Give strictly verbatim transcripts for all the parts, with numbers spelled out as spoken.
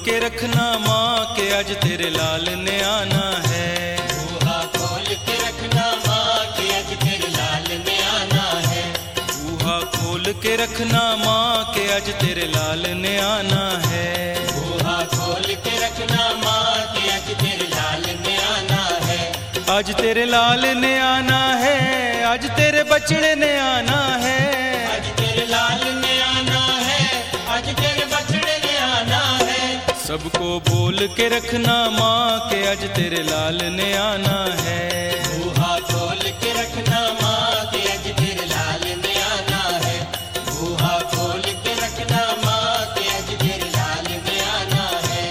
के रखना माँ के आज तेरे लाल ने आना है। बूहा खोल के रखना माँ के आज तेरे लाल ने आना है। बूहा खोल के रखना माँ के आज तेरे लाल ने आना है। बूहा खोल के रखना माँ के आज तेरे लाल ने आना है। आज तेरे लाल ने आना है, आज तेरे बछड़े ने आना है। आज तेरे लाल ने आना है, आज तेरे बछड़े ने आना है। सबको बोल के रखना माँ के आज तेरे लाल ने आना है। बूहा खोल के रखना माँ के आज तेरे लाल ने आना है। बूहा खोल के रखना माँ के आज तेरे लाल ने आना है।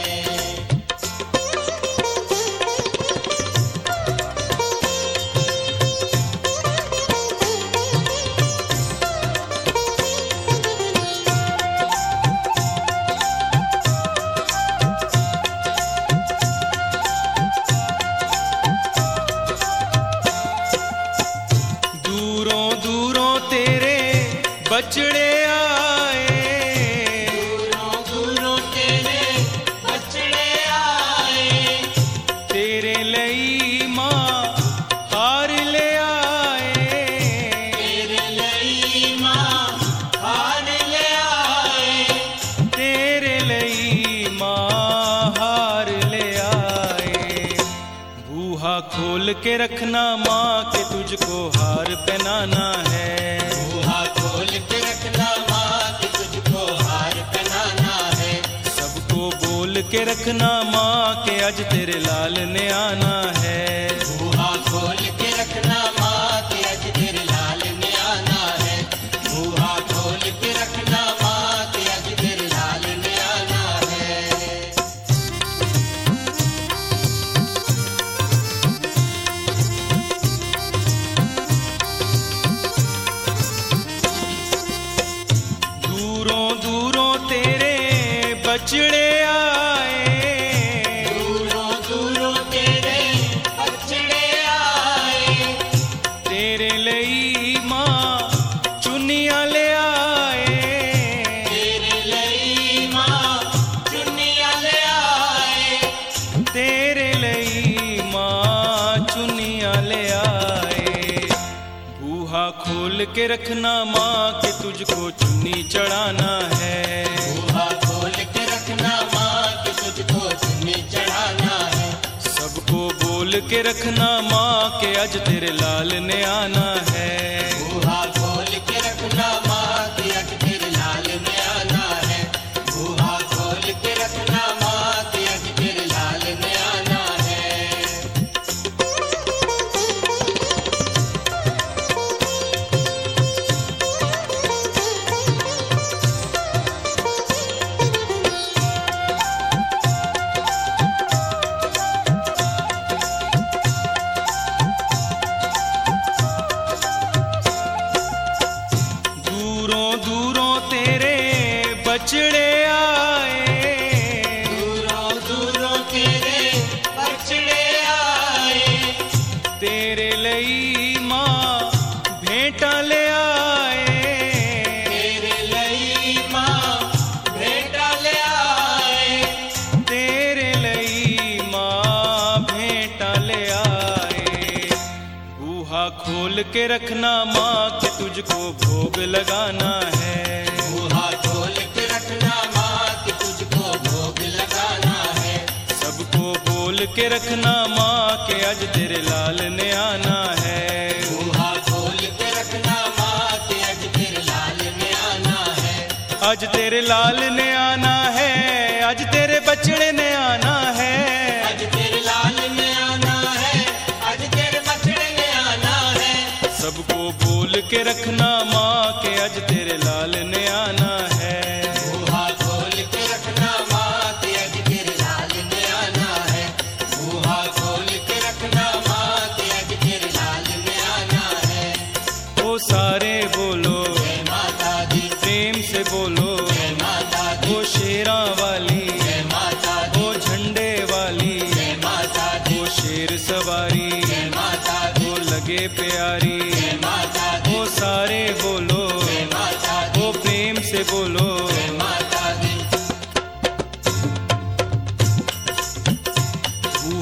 दूरों दूरों तेरे बछड़े आए, दूरों दूरों तेरे बछड़े आए। तेरे लई माँ हार ले आए। तेरे लई माँ हार ले आए। तेरे लई माँ हार ले आए। बूहा खोल के रखना माँ के तुझको हार पहनाना है। बूहा खोल के रखना माँ के तुझको हार पहनाना है। सबको बोल के रखना माँ के आज तेरे लाल ने आना है। बूहा खोल के रखना माँ के आज तेरे लाल ने आना है। बूहा खोल के रखना माँ के आज तेरे लाल ने आना है। दूरों दूरों तेरे बछड़े आए। दूरों दूरों तेरे बछड़े आए। तेरे लई माँ चुनिया ले आए। तेरे लई माँ चुनिया ले आए। तेरे लई माँ चुनिया ले आए। बूहा खोल के रखना माँ के तुझको चुन्नी चढ़ाना है। बूहा खोल के रखना माँ के तुझको चुन्नी चढ़ाना है। सबको बोल के रखना माँ के आज तेरे लाल ने आना है। बूहा खोल के रखना माँ के आज तेरे लाल ने आना है। बूहा खोल के रखना माँ के आज तेरे लाल ने आना है। दूरों दूरों तेरे बछड़े आए। दूरों दूरों तेरे बछड़े आए। तेरे लई माँ भेंटा ले आए। तेरे लई माँ भेंटा ले आए। तेरे लई माँ भेंटा ले आए। बूहा खोल के रखना माँ के तुझको भोग लगाना है। बूहा खोल के रखना माँ के तुझको भोग लगाना है। सबको बोल के रखना माँ के आज तेरे लाल ने आना है। बूहा खोल के रखना माँ के आज तेरे लाल ने आना है। आज तेरे लाल ने आना है, आज तेरे बछड़े ने आना है। आज तेरे लाल ने आना है, आज तेरे बछड़े ने आना है। सबको बोल के रखना माँ के आज तेरे लाल ने आना है। बूहा खोल के रखना माँ के आज तेरे लाल ने आना है। बूहा खोल के रखना माँ के आज तेरे लाल ने आना है। ओ सारे बोलो जय माता दी, प्रेम से बोलो, जय माता दी, ओ शेरा वाली, जय माता दी, ओ झंडे वाली, जय माता दी, ओ शेर सवारी, जय माता दी, ओ लगे प्यारी। जय माता दी, ओ सारे बोलो, जय माता दी, ओ प्रेम से बोलो। जय माता दी।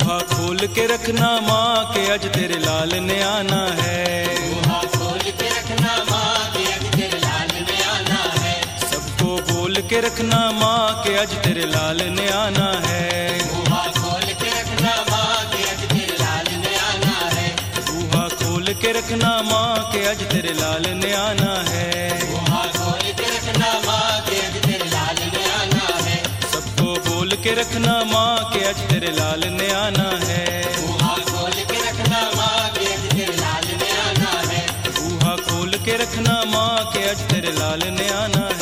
बूहा खोल के रखना माँ के अज तेरे लाल ने आना है। बूहा खोल के रखना माँ के अज तेरे लाल ने आना है। सबको बोल के रखना माँ के अज तेरे लाल ने आना है। बूहा खोल के रखना माँ के अज तेरे लाल ने आना है। बूहा खोल के रखना माँ के अज तेरे लाल ने आना है। बूहा खोल के रखना माँ के अज तेरे लाल ने आना है। सबको बोल के रखना माँ के अज तेरे लाल ने आना है। बूहा खोल के रखना माँ के अज तेरे लाल ने आना है। बूहा खोल के रखना माँ के अज तेरे लाल ने आना है।